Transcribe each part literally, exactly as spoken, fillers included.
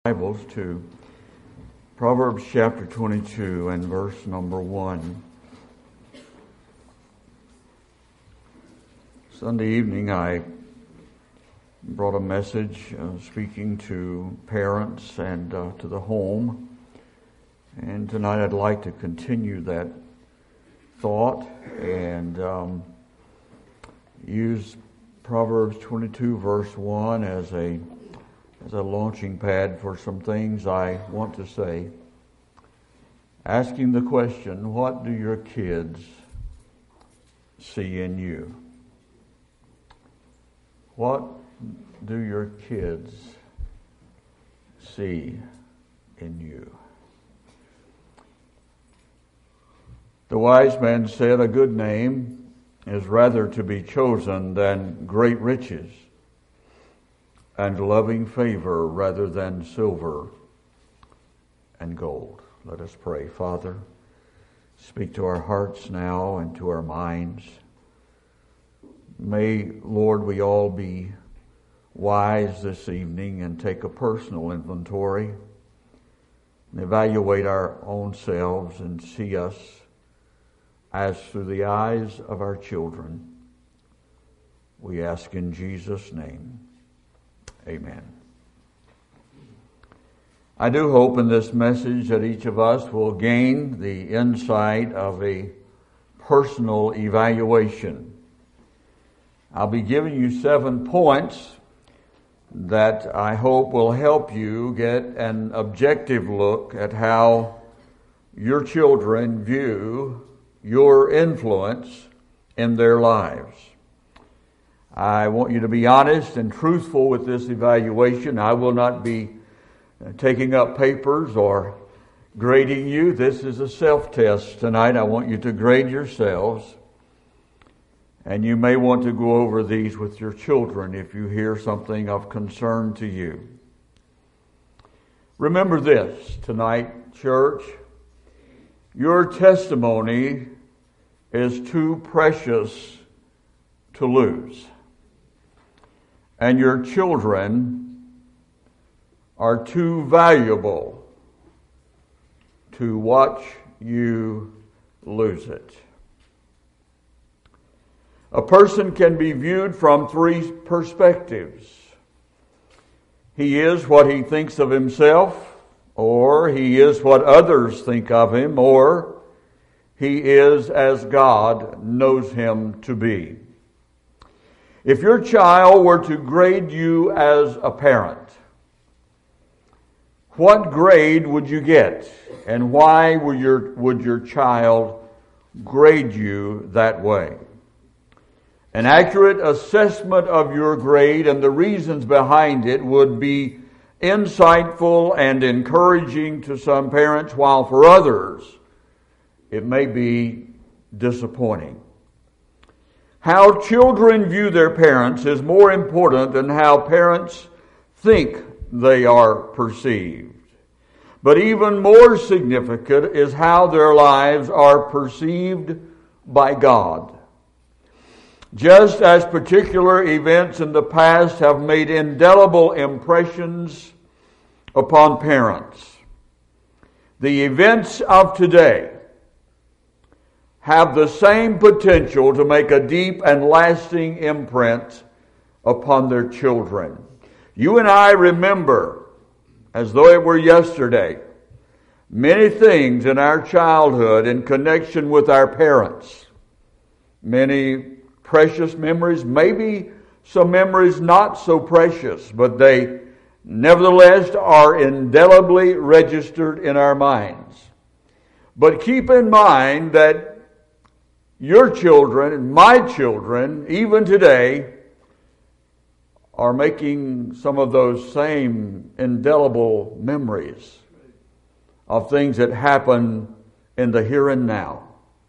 Bibles to Proverbs chapter twenty-two and verse number one. Sunday evening I brought a message uh, speaking to parents and uh, to the home. And tonight I'd like to continue that thought and um, use Proverbs twenty-two verse one as a as a launching pad for some things I want to say. Asking the question, what do your kids see in you? What do your kids see in you? The wise man said, a good name is rather to be chosen than great riches, and loving favor rather than silver and gold. Let us pray. Father, speak to our hearts now and to our minds. May, Lord, we all be wise this evening and take a personal inventory and evaluate our own selves and see us as through the eyes of our children. We ask in Jesus' name. Amen. I do hope in this message that each of us will gain the insight of a personal evaluation. I'll be giving you seven points that I hope will help you get an objective look at how your children view your influence in their lives. I want you to be honest and truthful with this evaluation. I will not be taking up papers or grading you. This is a self-test tonight. I want you to grade yourselves. And you may want to go over these with your children if you hear something of concern to you. Remember this tonight, church. Your testimony is too precious to lose. And your children are too valuable to watch you lose it. A person can be viewed from three perspectives. He is what he thinks of himself, or he is what others think of him, or he is as God knows him to be. If your child were to grade you as a parent, what grade would you get? And why would your, would your child grade you that way? An accurate assessment of your grade and the reasons behind it would be insightful and encouraging to some parents, while for others it may be disappointing. How children view their parents is more important than how parents think they are perceived. But even more significant is how their lives are perceived by God. Just as particular events in the past have made indelible impressions upon parents, the events of today have the same potential to make a deep and lasting imprint upon their children. You and I remember, as though it were yesterday, many things in our childhood in connection with our parents. Many precious memories, maybe some memories not so precious, but they nevertheless are indelibly registered in our minds. But keep in mind that your children and my children, even today, are making some of those same indelible memories of things that happen in the here and now.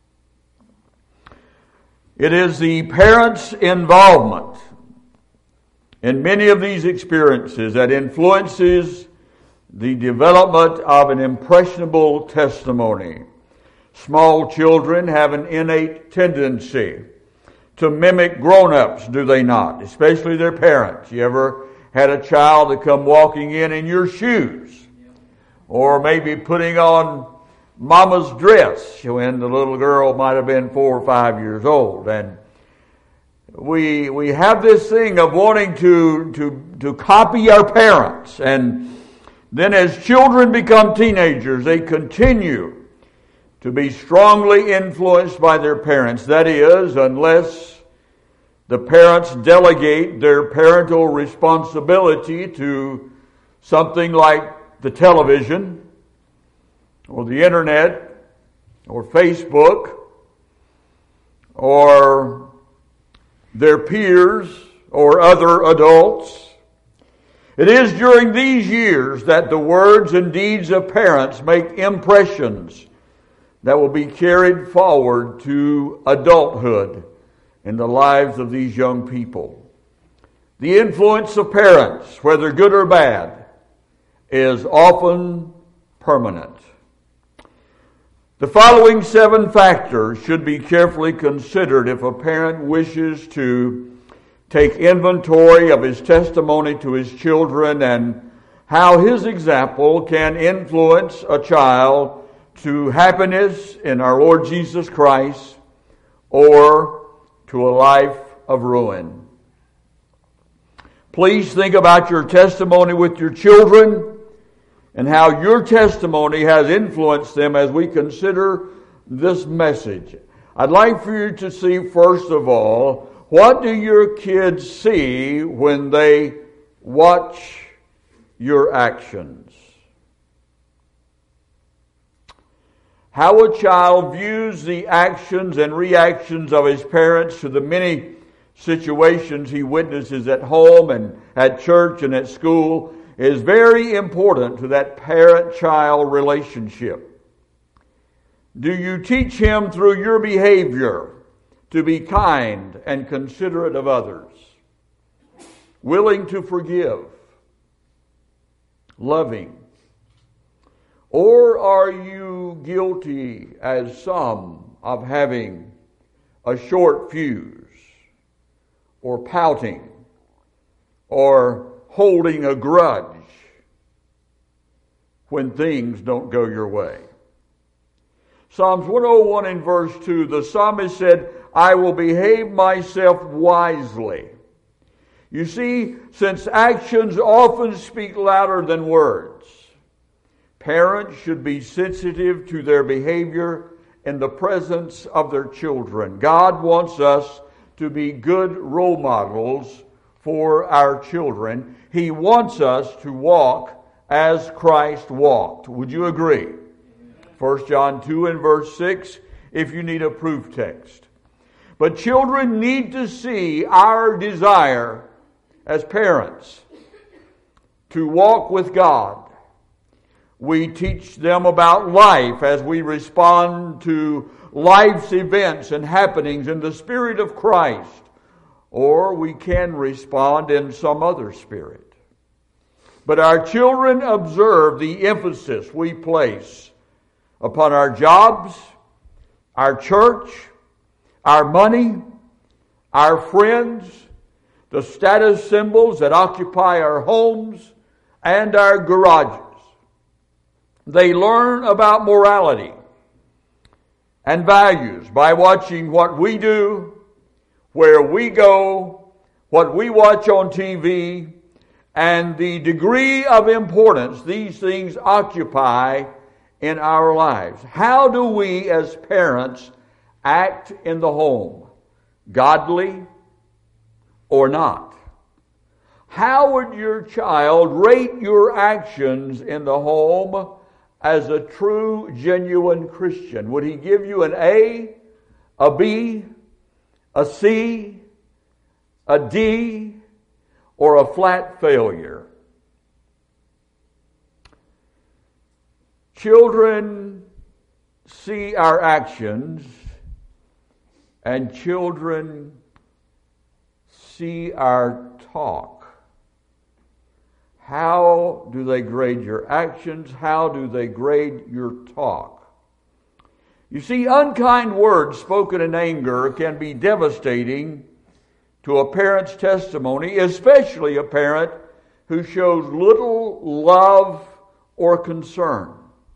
It is the parents' involvement in many of these experiences that influences the development of an impressionable testimony. Small children have an innate tendency to mimic grown-ups, do they not? Especially their parents. You ever had a child that come walking in in your shoes, or maybe putting on mama's dress when the little girl might have been four or five years old. And we we have this thing of wanting to to to copy our parents, and then as children become teenagers, they continue to be strongly influenced by their parents. That is, unless the parents delegate their parental responsibility to something like the television or the internet or Facebook or their peers or other adults. It is during these years that the words and deeds of parents make impressions that will be carried forward to adulthood in the lives of these young people. The influence of parents, whether good or bad, is often permanent. The following seven factors should be carefully considered if a parent wishes to take inventory of his testimony to his children and how his example can influence a child to happiness in our Lord Jesus Christ or to a life of ruin. Please think about your testimony with your children and how your testimony has influenced them as we consider this message. I'd like for you to see, first of all, what do your kids see when they watch your actions? How a child views the actions and reactions of his parents to the many situations he witnesses at home and at church and at school is very important to that parent-child relationship. Do you teach him through your behavior to be kind and considerate of others, willing to forgive, loving? Or are you guilty, as some, of having a short fuse, or pouting, or holding a grudge when things don't go your way? Psalms one oh one in verse two, the psalmist said, I will behave myself wisely. You see, since actions often speak louder than words, parents should be sensitive to their behavior in the presence of their children. God wants us to be good role models for our children. He wants us to walk as Christ walked. Would you agree? First John two and verse six, if you need a proof text. But children need to see our desire as parents to walk with God. We teach them about life as we respond to life's events and happenings in the Spirit of Christ, or we can respond in some other spirit. But our children observe the emphasis we place upon our jobs, our church, our money, our friends, the status symbols that occupy our homes and our garages. They learn about morality and values by watching what we do, where we go, what we watch on T V, and the degree of importance these things occupy in our lives. How do we as parents act in the home? Godly or not? How would your child rate your actions in the home as a true, genuine Christian? Would he give you an A, a B, a C, a D, or a flat failure? Children see our actions, and children see our talk. How do they grade your actions? How do they grade your talk? You see, unkind words spoken in anger can be devastating to a parent's testimony, especially a parent who shows little love or concern.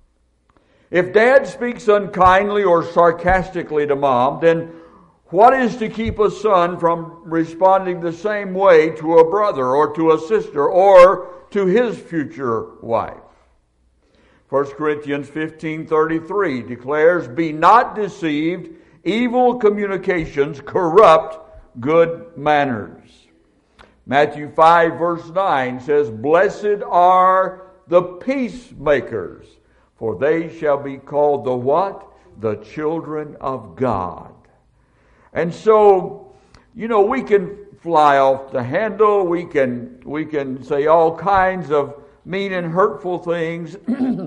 If dad speaks unkindly or sarcastically to mom, then what is to keep a son from responding the same way to a brother or to a sister or to his future wife? First Corinthians fifteen thirty-three declares, "Be not deceived, evil communications corrupt good manners." Matthew five verse nine says, "Blessed are the peacemakers, for they shall be called the what? The children of God." And so, you know, we can fly off the handle. We can we can say all kinds of mean and hurtful things.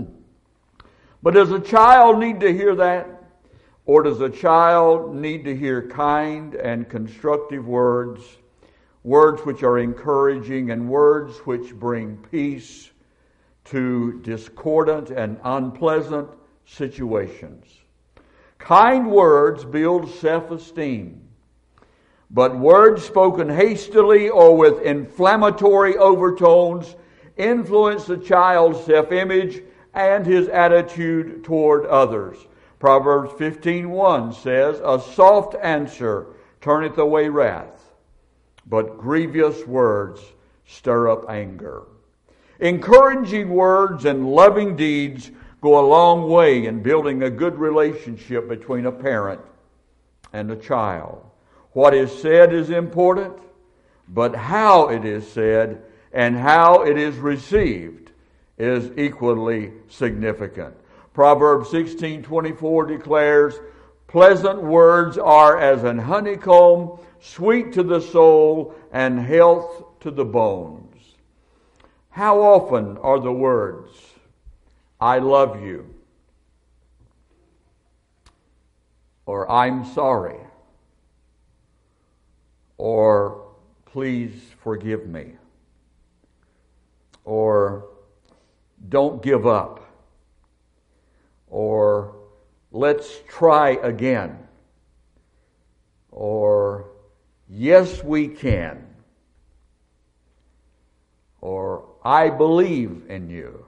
But does a child need to hear that? Or does a child need to hear kind and constructive words, words which are encouraging and words which bring peace to discordant and unpleasant situations? Kind words build self-esteem, but words spoken hastily or with inflammatory overtones influence the child's self-image and his attitude toward others. Proverbs fifteen one says, "A soft answer turneth away wrath, but grievous words stir up anger." Encouraging words and loving deeds go a long way in building a good relationship between a parent and a child. What is said is important, but how it is said and how it is received is equally significant. Proverbs sixteen twenty-four declares, "Pleasant words are as an honeycomb, sweet to the soul and health to the bones." How often are the words, "I love you," or "I'm sorry," or "Please forgive me," or "Don't give up," or "Let's try again," or "Yes, we can," or "I believe in you,"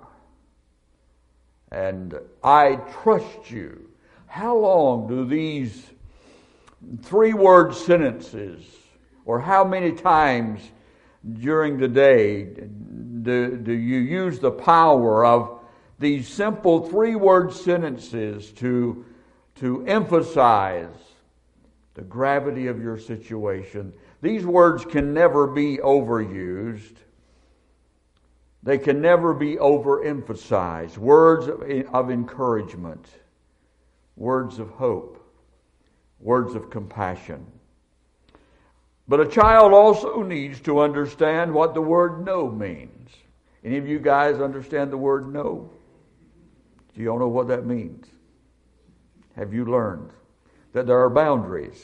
and "I trust you"? How long do these three-word sentences, or how many times during the day do, do you use the power of these simple three-word sentences to, to emphasize the gravity of your situation? These words can never be overused. They can never be overemphasized. Words of, of encouragement, words of hope, words of compassion. But a child also needs to understand what the word "no" means. Any of you guys understand the word "no"? Do you all know what that means? Have you learned that there are boundaries?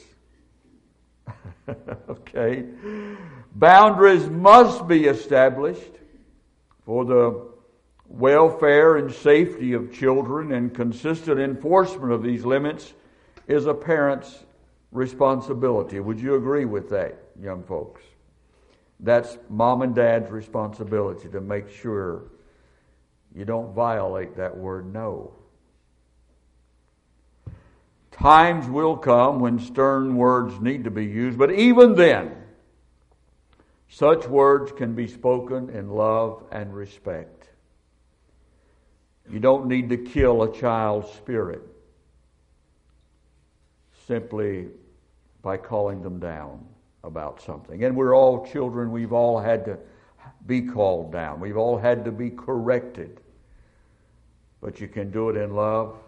Okay. Boundaries must be established for the welfare and safety of children, and consistent enforcement of these limits is a parent's responsibility. Would you agree with that, young folks? That's mom and dad's responsibility to make sure you don't violate that word "no." Times will come when stern words need to be used, but even then, such words can be spoken in love and respect. You don't need to kill a child's spirit simply by calling them down about something. And we're all children. We've all had to be called down. We've all had to be corrected. But you can do it in love,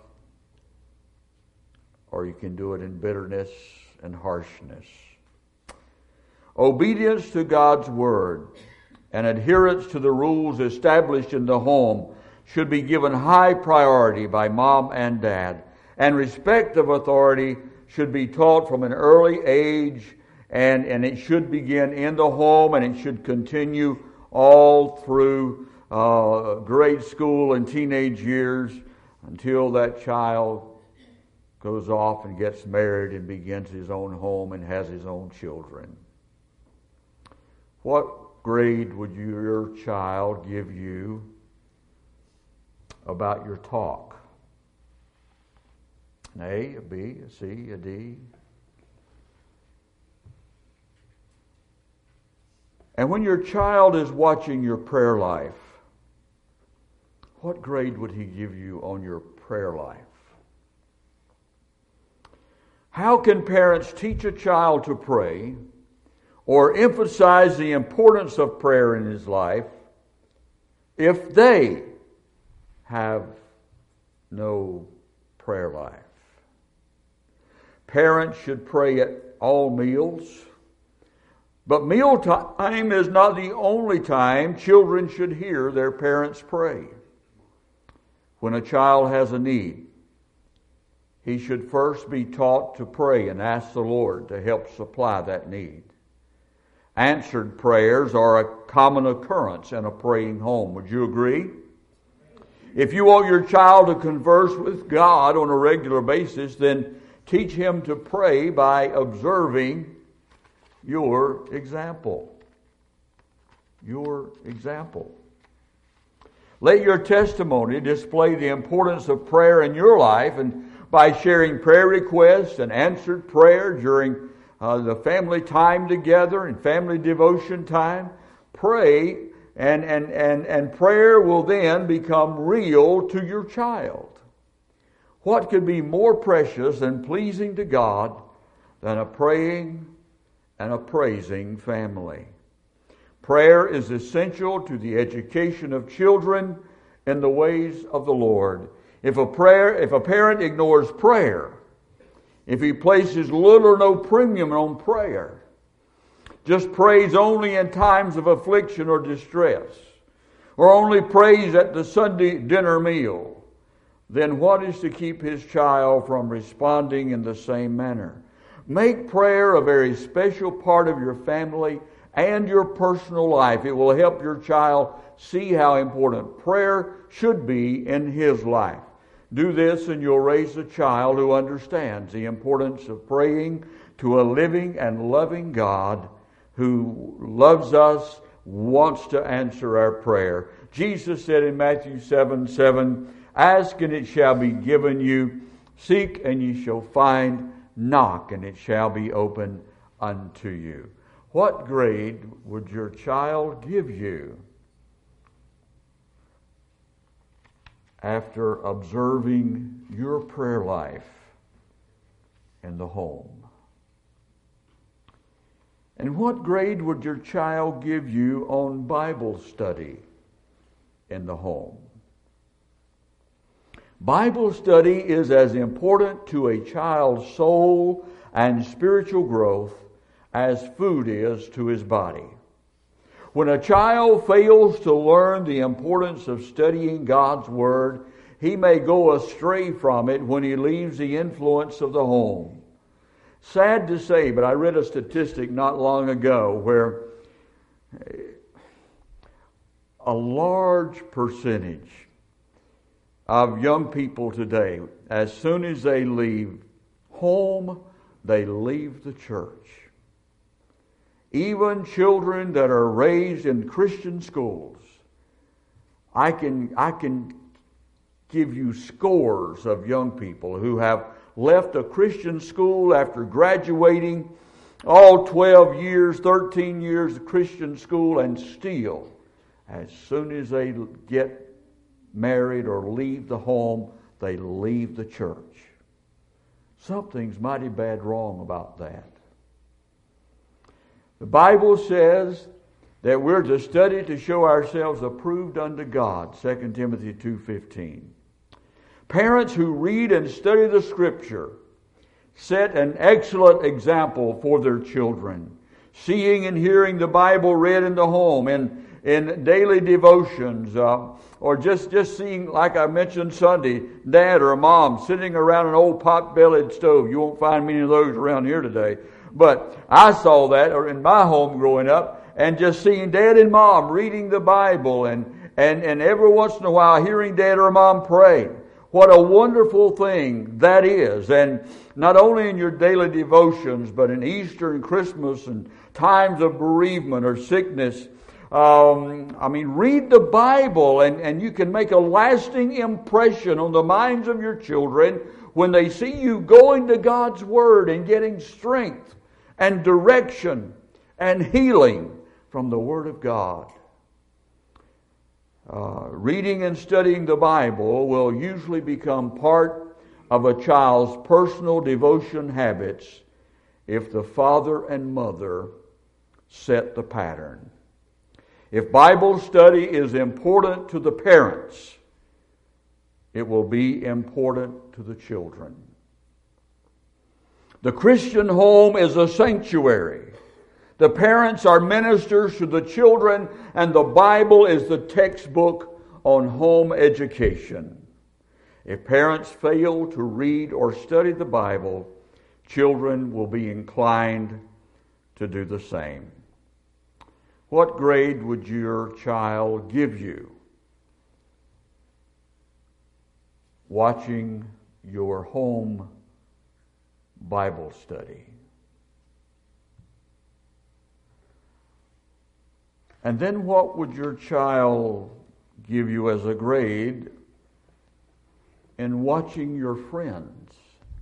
or you can do it in bitterness and harshness. Obedience to God's word and adherence to the rules established in the home should be given high priority by mom and dad. And respect of authority should be taught from an early age, and, and it should begin in the home, and it should continue all through uh, grade school and teenage years until that child goes off and gets married and begins his own home and has his own children. What grade would your child give you about your talk? An A, a B, a C, a D? And when your child is watching your prayer life, what grade would he give you on your prayer life? How can parents teach a child to pray or emphasize the importance of prayer in his life if they have no prayer life? Parents should pray at all meals, but meal time is not the only time children should hear their parents pray. When a child has a need, he should first be taught to pray and ask the Lord to help supply that need. Answered prayers are a common occurrence in a praying home. Would you agree? If you want your child to converse with God on a regular basis, then teach him to pray by observing your example. Your example. Let your testimony display the importance of prayer in your life, and by sharing prayer requests and answered prayer during uh, the family time together and family devotion time, pray and, and, and, and prayer will then become real to your child. What could be more precious and pleasing to God than a praying and a praising family? Prayer is essential to the education of children in the ways of the Lord. If a prayer, if a parent ignores prayer, if he places little or no premium on prayer, just prays only in times of affliction or distress, or only prays at the Sunday dinner meal, then what is to keep his child from responding in the same manner? Make prayer a very special part of your family and your personal life. It will help your child see how important prayer should be in his life. Do this and you'll raise a child who understands the importance of praying to a living and loving God who loves us, wants to answer our prayer. Jesus said in Matthew seven seven, "Ask and it shall be given you, seek and ye shall find, knock and it shall be opened unto you." What grade would your child give you after observing your prayer life in the home? And what grade would your child give you on Bible study in the home? Bible study is as important to a child's soul and spiritual growth as food is to his body. When a child fails to learn the importance of studying God's Word, he may go astray from it when he leaves the influence of the home. Sad to say, but I read a statistic not long ago where a large percentage of young people today, as soon as they leave home, they leave the church. Even children that are raised in Christian schools, I can I can give you scores of young people who have left a Christian school after graduating all twelve years, thirteen years of Christian school, and still, as soon as they get married or leave the home, they leave the church. Something's mighty bad wrong about that. The Bible says that we're to study to show ourselves approved unto God, Second Timothy two fifteen. Parents who read and study the Scripture set an excellent example for their children. Seeing and hearing the Bible read in the home, in, in daily devotions, uh, or just, just seeing, like I mentioned Sunday, dad or mom sitting around an old pot-bellied stove. You won't find many of those around here today. But I saw that in my home growing up, and just seeing dad and mom reading the Bible, and, and, and every once in a while hearing dad or mom pray. What a wonderful thing that is. And not only in your daily devotions, but in Easter and Christmas and times of bereavement or sickness, Um, I mean, read the Bible, and, and you can make a lasting impression on the minds of your children when they see you going to God's Word and getting strength and direction and healing from the Word of God. Uh, reading and studying the Bible will usually become part of a child's personal devotion habits if the father and mother set the pattern. If Bible study is important to the parents, it will be important to the children. The Christian home is a sanctuary. The parents are ministers to the children, and the Bible is the textbook on home education. If parents fail to read or study the Bible, children will be inclined to do the same. What grade would your child give you watching your home Bible study? And then what would your child give you as a grade in watching your friends?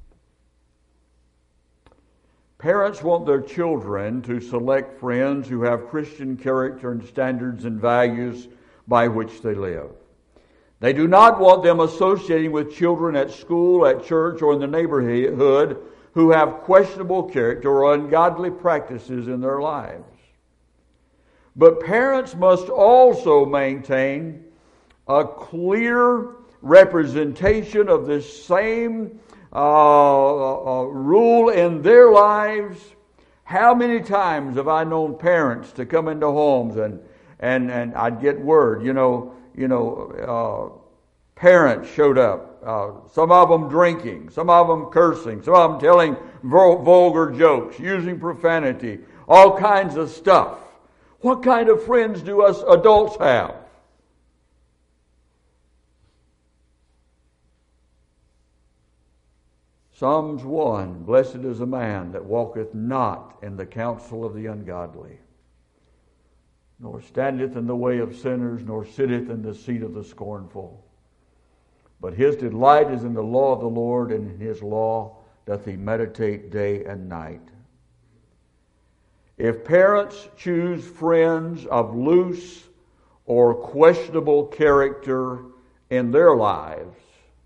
Parents want their children to select friends who have Christian character and standards and values by which they live. They do not want them associating with children at school, at church, or in the neighborhood who have questionable character or ungodly practices in their lives. But parents must also maintain a clear representation of this same uh, uh, rule in their lives. How many times have I known parents to come into homes and and and I'd get word, you know, you know, uh, parents showed up. Uh, some of them drinking, some of them cursing, some of them telling vulgar jokes, using profanity, all kinds of stuff. What kind of friends do us adults have? Psalms one, blessed is a man that walketh not in the counsel of the ungodly, nor standeth in the way of sinners, nor sitteth in the seat of the scornful. But his delight is in the law of the Lord, and in his law doth he meditate day and night. If parents choose friends of loose or questionable character in their lives,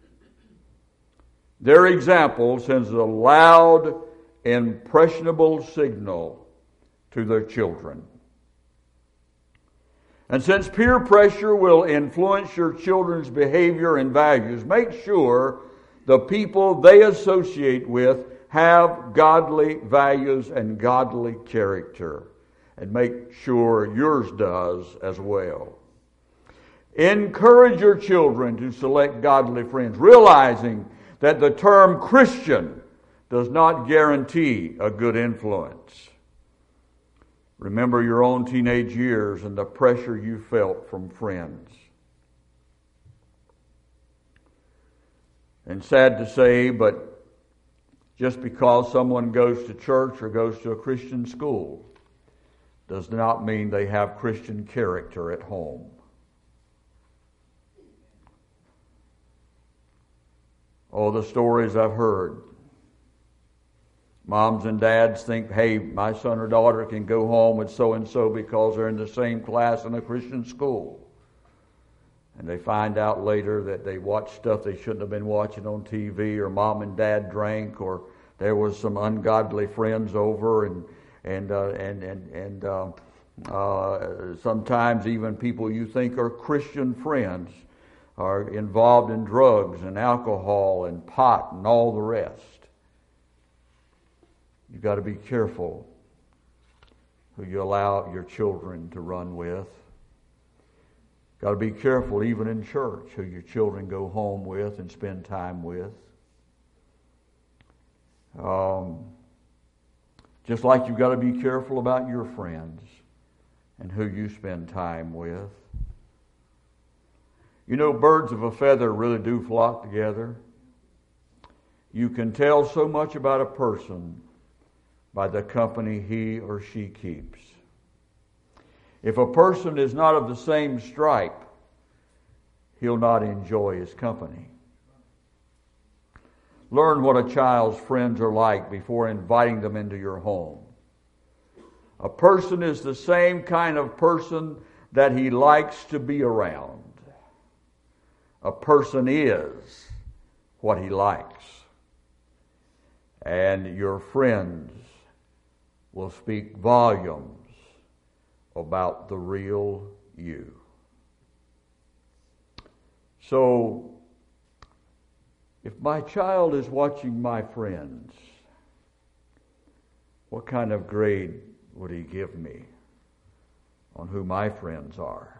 their example sends a loud, impressionable signal to their children. And since peer pressure will influence your children's behavior and values, make sure the people they associate with have godly values and godly character, and make sure yours does as well. Encourage your children to select godly friends, realizing that the term Christian does not guarantee a good influence. Remember your own teenage years and the pressure you felt from friends. And sad to say, but just because someone goes to church or goes to a Christian school does not mean they have Christian character at home. Oh, the stories I've heard. Moms and dads think, hey, my son or daughter can go home with so-and-so because they're in the same class in a Christian school. And they find out later that they watched stuff they shouldn't have been watching on T V, or mom and dad drank, or there was some ungodly friends over, and and uh, and and and uh, uh, sometimes even people you think are Christian friends are involved in drugs and alcohol and pot and all the rest. You've got to be careful who you allow your children to run with. Got to be careful even in church who your children go home with and spend time with. Um, just like you've got to be careful about your friends and who you spend time with. You know, birds of a feather really do flock together. You can tell so much about a person by the company he or she keeps. If a person is not of the same stripe, he'll not enjoy his company. Learn what a child's friends are like before inviting them into your home. A person is the same kind of person that he likes to be around. A person is what he likes. And your friends will speak volumes about the real you. So, if my child is watching my friends, what kind of grade would he give me on who my friends are?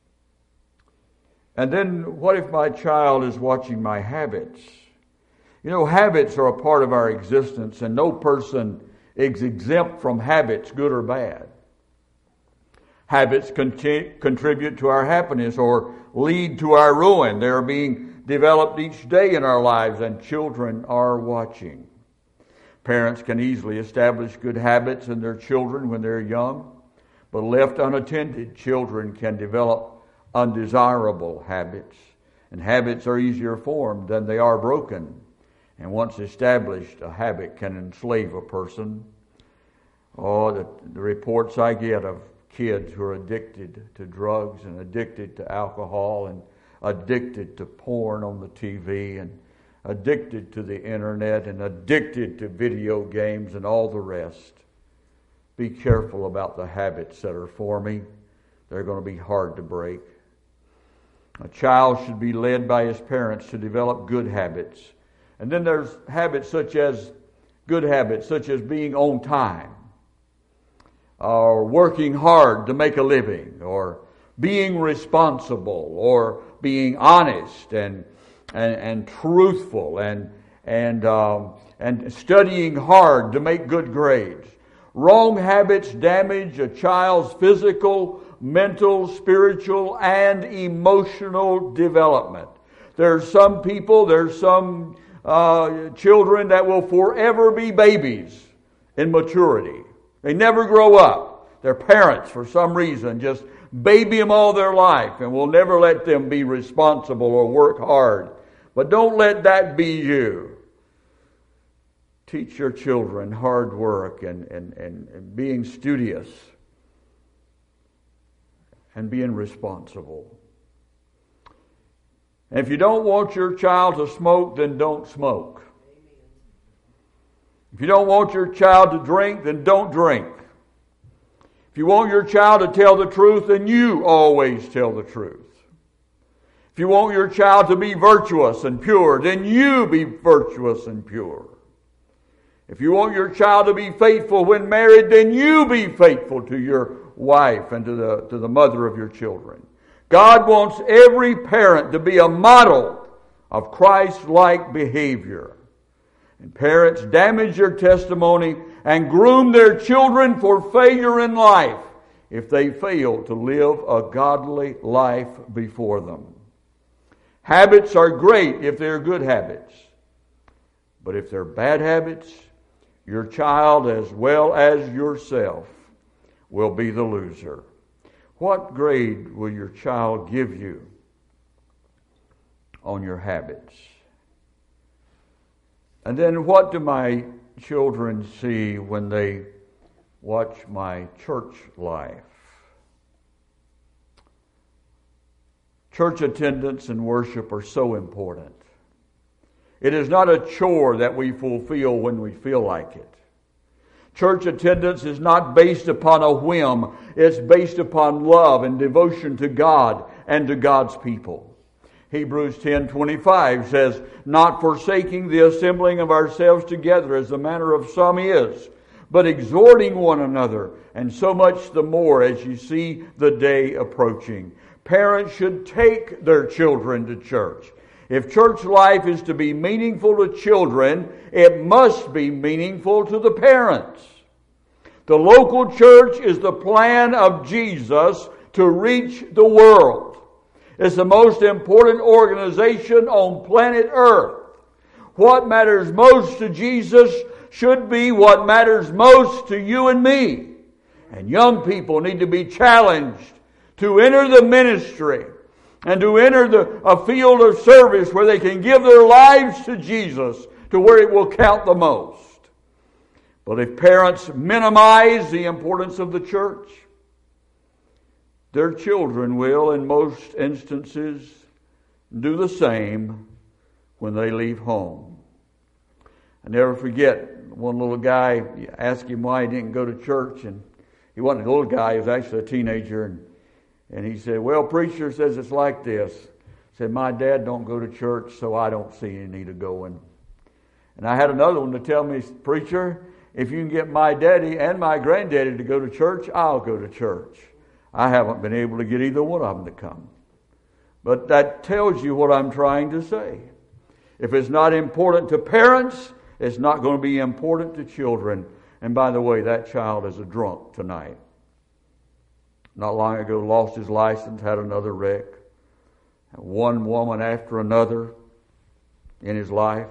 And then what if my child is watching my habits? You know, habits are a part of our existence, and no person is exempt from habits, good or bad. Habits conti- contribute to our happiness or lead to our ruin. They're being developed each day in our lives, and children are watching. Parents can easily establish good habits in their children when they're young, but left unattended, children can develop undesirable habits. And habits are easier formed than they are broken. And once established, a habit can enslave a person. Oh, the, the reports I get of kids who are addicted to drugs and addicted to alcohol and addicted to porn on the T V and addicted to the internet and addicted to video games and all the rest. Be careful about the habits that are forming. They're going to be hard to break. A child should be led by his parents to develop good habits. And then there's habits such as, good habits such as being on time, or working hard to make a living, or being responsible, or being honest and and, and truthful, and and um, and studying hard to make good grades. Wrong habits damage a child's physical, mental, spiritual, and emotional development. There's some people, there's some uh, children that will forever be babies in maturity. They never grow up. Their parents, for some reason, just baby them all their life and will never let them be responsible or work hard. But don't let that be you. Teach your children hard work and, and, and, and being studious and being responsible. And if you don't want your child to smoke, then don't smoke. If you don't want your child to drink, then don't drink. If you want your child to tell the truth, then you always tell the truth. If you want your child to be virtuous and pure, then you be virtuous and pure. If you want your child to be faithful when married, then you be faithful to your wife and to the, to the mother of your children. God wants every parent to be a model of Christ-like behavior. And parents damage their testimony and groom their children for failure in life if they fail to live a godly life before them. Habits are great if they're good habits. But if they're bad habits, your child as well as yourself will be the loser. What grade will your child give you on your habits? And then what do my children see when they watch my church life? Church attendance and worship are so important. It is not a chore that we fulfill when we feel like it. Church attendance is not based upon a whim. It's based upon love and devotion to God and to God's people. Hebrews ten twenty-five says, "Not forsaking the assembling of ourselves together as the manner of some is, but exhorting one another, and so much the more as you see the day approaching." Parents should take their children to church. If church life is to be meaningful to children, it must be meaningful to the parents. The local church is the plan of Jesus to reach the world. It's the most important organization on planet Earth. What matters most to Jesus should be what matters most to you and me. And young people need to be challenged to enter the ministry and to enter the, a field of service where they can give their lives to Jesus, to where it will count the most. But if parents minimize the importance of the church, their children will, in most instances, do the same when they leave home. I never forget, one little guy, asked him why he didn't go to church, and he wasn't a little guy, he was actually a teenager, and, and he said, well, preacher says it's like this. He said, my dad don't go to church, so I don't see any need of going. And I had another one to tell me, preacher, if you can get my daddy and my granddaddy to go to church, I'll go to church. I haven't been able to get either one of them to come. But that tells you what I'm trying to say. If it's not important to parents, it's not going to be important to children. And by the way, that child is a drunk tonight. Not long ago, lost his license, had another wreck. One woman after another in his life.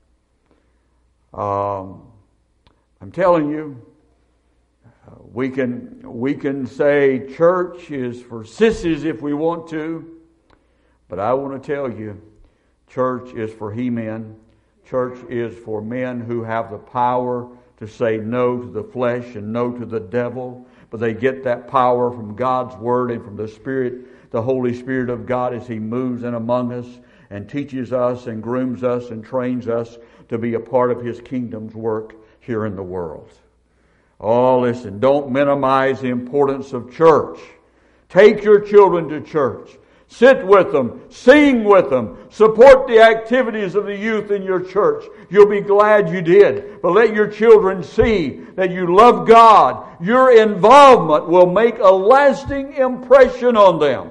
Um, I'm telling you, uh, we can we can say church is for sissies if we want to, but I want to tell you, church is for he-men. Church is for men who have the power to say no to the flesh and no to the devil, but they get that power from God's Word and from the Spirit, the Holy Spirit of God, as He moves in among us and teaches us and grooms us and trains us to be a part of His kingdom's work here in the world. Oh, listen, don't minimize the importance of church. Take your children to church. Sit with them. Sing with them. Support the activities of the youth in your church. You'll be glad you did. But let your children see that you love God. Your involvement will make a lasting impression on them.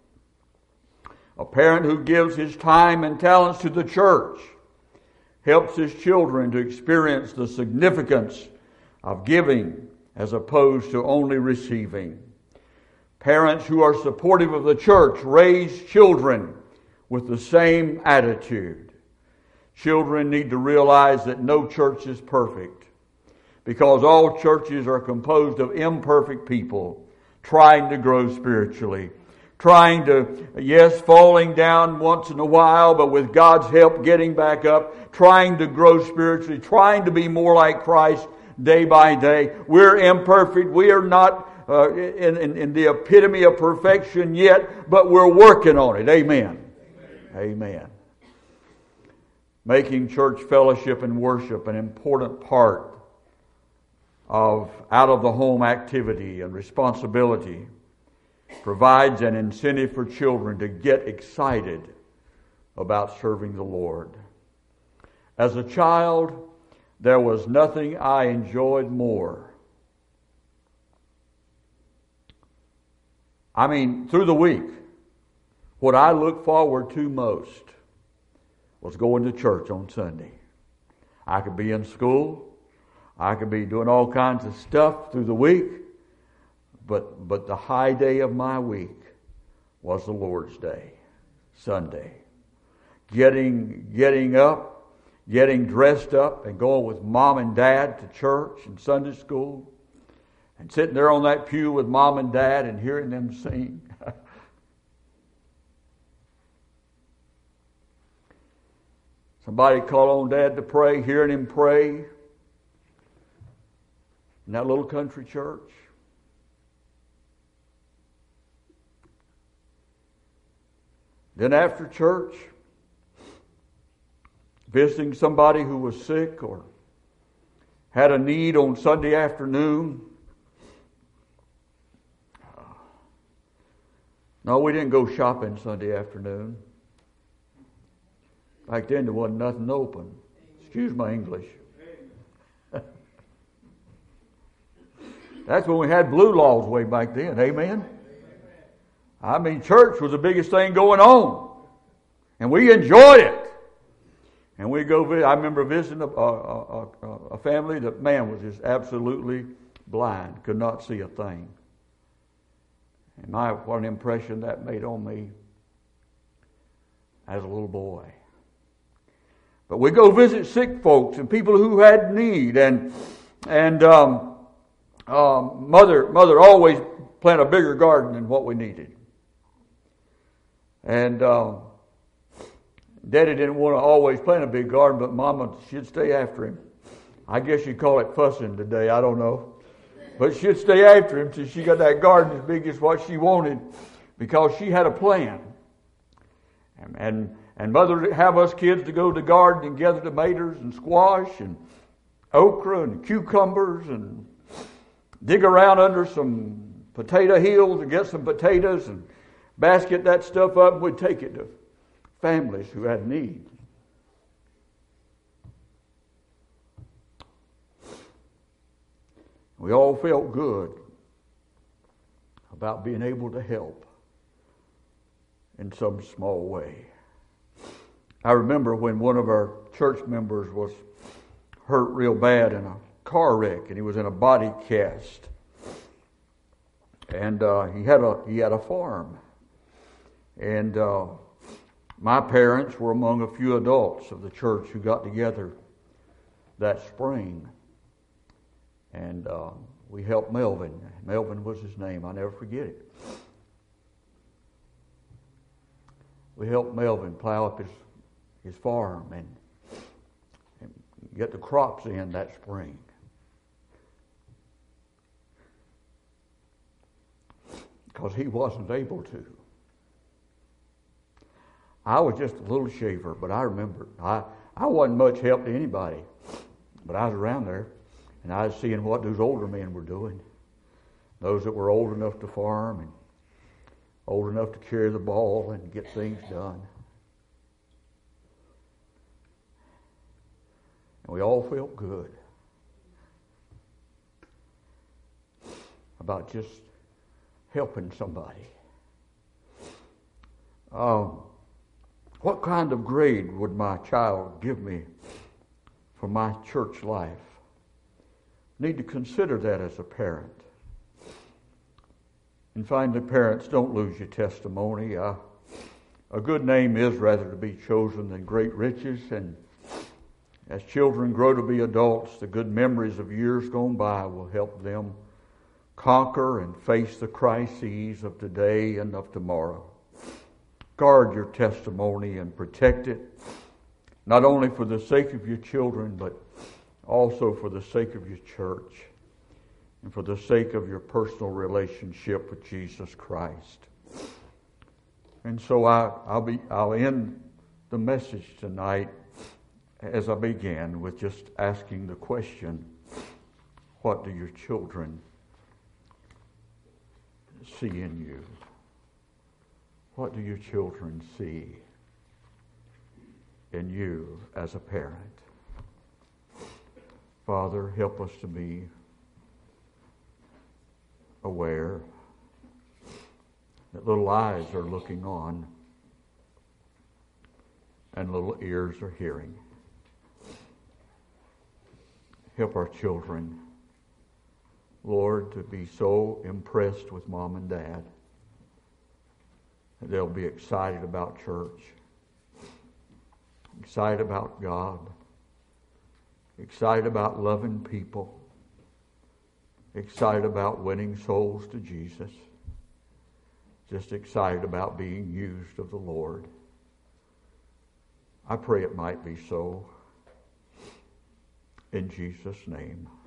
A parent who gives his time and talents to the church helps his children to experience the significance of giving as opposed to only receiving. Parents who are supportive of the church raise children with the same attitude. Children need to realize that no church is perfect, because all churches are composed of imperfect people trying to grow spiritually. Trying to, yes, falling down once in a while, but with God's help getting back up, trying to grow spiritually, trying to be more like Christ day by day. We're imperfect. We are not uh, in, in, in the epitome of perfection yet, but we're working on it. Amen. Amen. Amen. Making church fellowship and worship an important part of out-of-the-home activity and responsibility provides an incentive for children to get excited about serving the Lord. As a child, there was nothing I enjoyed more. I mean, through the week, what I looked forward to most was going to church on Sunday. I could be in school. I could be doing all kinds of stuff through the week. But but the high day of my week was the Lord's Day, Sunday. Getting getting up, getting dressed up, and going with Mom and Dad to church and Sunday school, and sitting there on that pew with Mom and Dad and hearing them sing. Somebody called on Dad to pray, hearing him pray in that little country church. Then after church, visiting somebody who was sick or had a need on Sunday afternoon. No, we didn't go shopping Sunday afternoon. Back then there wasn't nothing open. Excuse my English. That's when we had blue laws way back then. Amen? I mean, church was the biggest thing going on. And we enjoyed it. And we go visit. I remember visiting a, a, a, a family that, man, was just absolutely blind. Could not see a thing. And my, what an impression that made on me as a little boy. But we go visit sick folks and people who had need. And, and um, um, mother, mother always planted a bigger garden than what we needed. And uh, Daddy didn't want to always plant a big garden, but Mama, she'd stay after him. I guess you'd call it fussing today, I don't know. But she'd stay after him till she got that garden as big as what she wanted, because she had a plan. And, and, and Mother would have us kids to go to the garden and gather tomatoes and squash and okra and cucumbers and dig around under some potato hills and get some potatoes and basket that stuff up, and we'd take it to families who had need. We all felt good about being able to help in some small way. I remember when one of our church members was hurt real bad in a car wreck, and he was in a body cast. And uh, he had a he had a farm. And uh, my parents were among a few adults of the church who got together that spring. And uh, we helped Melvin. Melvin was his name. I'll never forget it. We helped Melvin plow up his, his farm and, and get the crops in that spring. Because he wasn't able to. I was just a little shaver, but I remember I, I wasn't much help to anybody. But I was around there, and I was seeing what those older men were doing. Those that were old enough to farm and old enough to carry the ball and get things done. And we all felt good about just helping somebody. Um, what kind of grade would my child give me for my church life? Need to consider that as a parent. And finally, parents, don't lose your testimony. Uh, a good name is rather to be chosen than great riches. And as children grow to be adults, the good memories of years gone by will help them conquer and face the crises of today and of tomorrow. Guard your testimony and protect it, not only for the sake of your children, but also for the sake of your church and for the sake of your personal relationship with Jesus Christ. And so I, I'll be I'll end the message tonight as I began with just asking the question, what do your children see in you? What do your children see in you as a parent? Father, help us to be aware that little eyes are looking on and little ears are hearing. Help our children, Lord, to be so impressed with mom and dad that they'll be excited about church, excited about God, excited about loving people, excited about winning souls to Jesus, just excited about being used of the Lord. I pray it might be so. In Jesus' name.